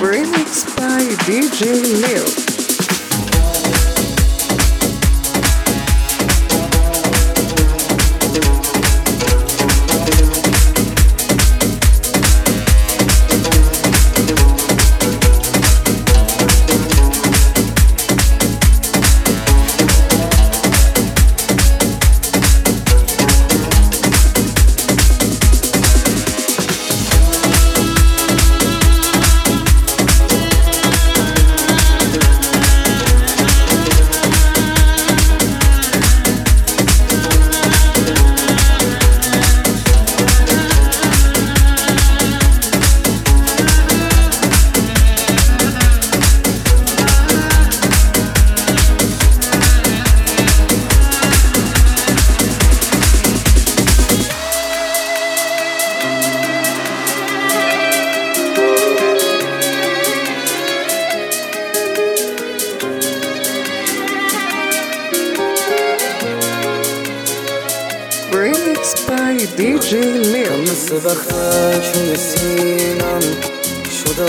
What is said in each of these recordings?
Remixed by DJ Leo. Remixed by DJ Leo. مثل بخشون سینم شده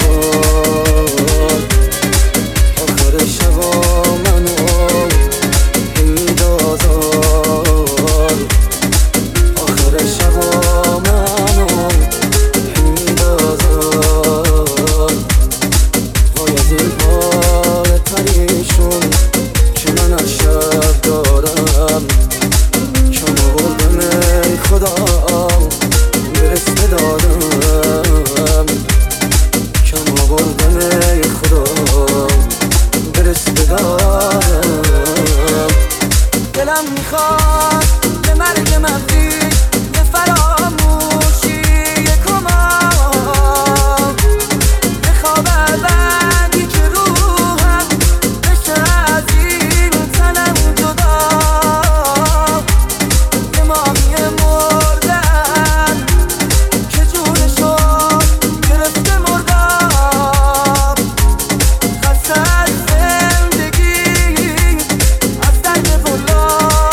آباد آخر شبا منو هید آزار آخر شبا منو هید آزار وای از این حال پریشون که من از شب دارم خدا برسته دادم کم آوردم ای خدا برسته دادم دلم میخواد به مرگ مفتی یه فراموشی یه کمام یه خواب بندی که روحم بشه از این تنم جدا یه ماهی مردن که جونشو گرفته مردم خسته از زندگی از درد بلا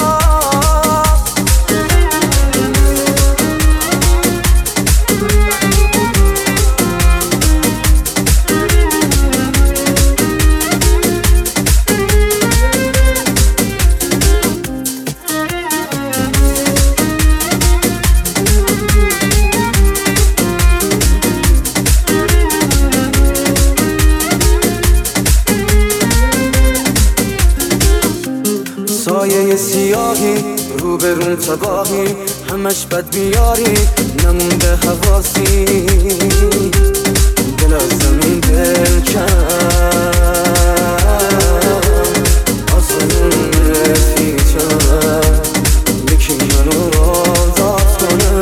سایه سیاهی روبرون تباهی همش بد بیاری نمونده حواسی دل از زمین دل کرد آسمون رفیقم یکی منو آزاد کنه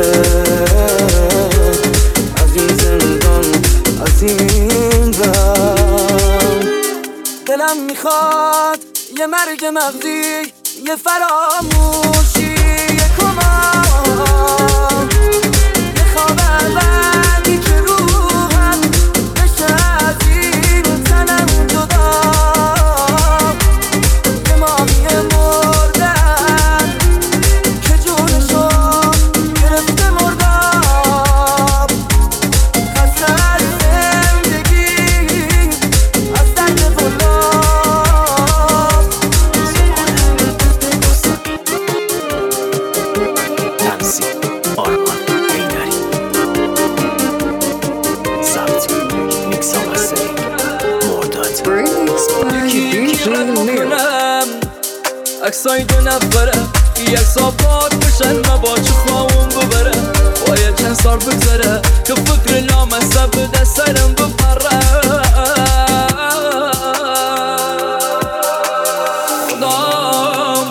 از این زندان از این بند دلم میخواد یه مرگ مغزی یه فراموشی یه کمام یه خواب بندی که روحم بشه از این تنم جدا یه ماهی مردن که جونشو گرفته مردم خسته از زندگی از درد بلا عکسای دو نفره یک صافات بشن مباچه خواهم ببره باید چند سال بگذره که فکر لامسته بده سرم بپره خدام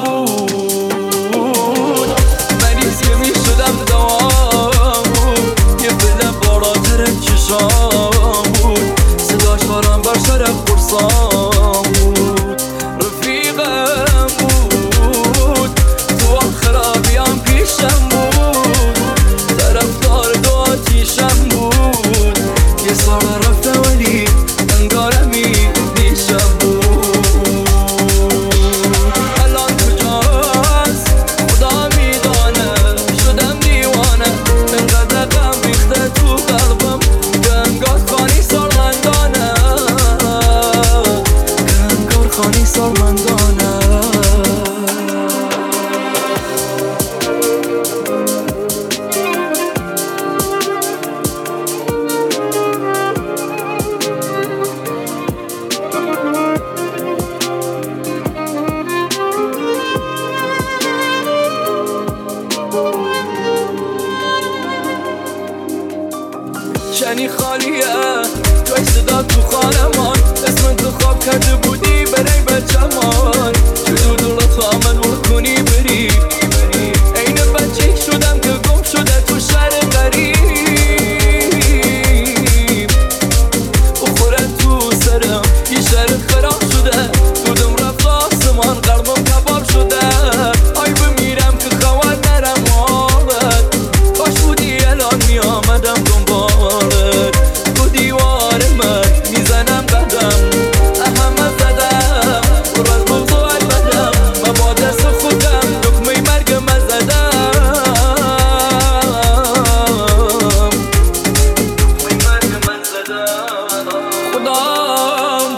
بود مریض که می شدم دوام بود یه بله بالاتر چشام بود صداش بارم بر سر قرصام بود رفیقم بود تو خرابیام پیشم بود طرفدار دو آتیشم بود یه سال رفته ولی انگار روشنی خالیه توی صدا تو خانمان اسم انتخاب کرده بودی برای بچمان چطور دلت همه نور کنی بری این بچه شدم که گم شده تو شهر غریب بخوره تو سرم یه شهر خراب شده دودم رفت آسمان قلبم کباب شده آی بمیرم که خواد نرم حالت کاش بودی الان میامدم دنبالت تو دیوار من میزنم قدم همه زدم پر از بغض و البدم من با دست خودم دکمه مرگم زدم دکمه مرگم زدم خدام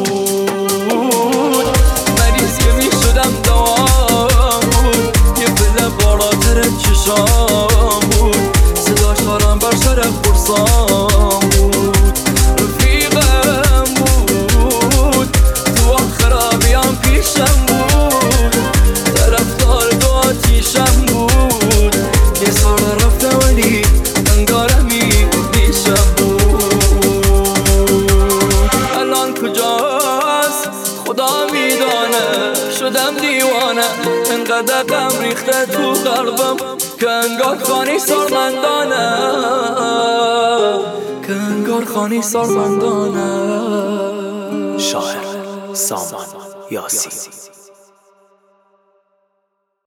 بود مریض که میشدم دوام بود یه پله بالاتر چشام بود صداش آرام بر سر پرسام بود رفیقم بود تو خرابیام پیشم بود طرفدار دو آتیشم بود یه سال رفته ولی انگارمی پیشم بود الان کجاست خدا میدانه شدم دیوانه انقدر غم ریخته تو قلبم که انگار خانی سالمندانه که انگار خانی سالمندانه شاعر سامان یاسی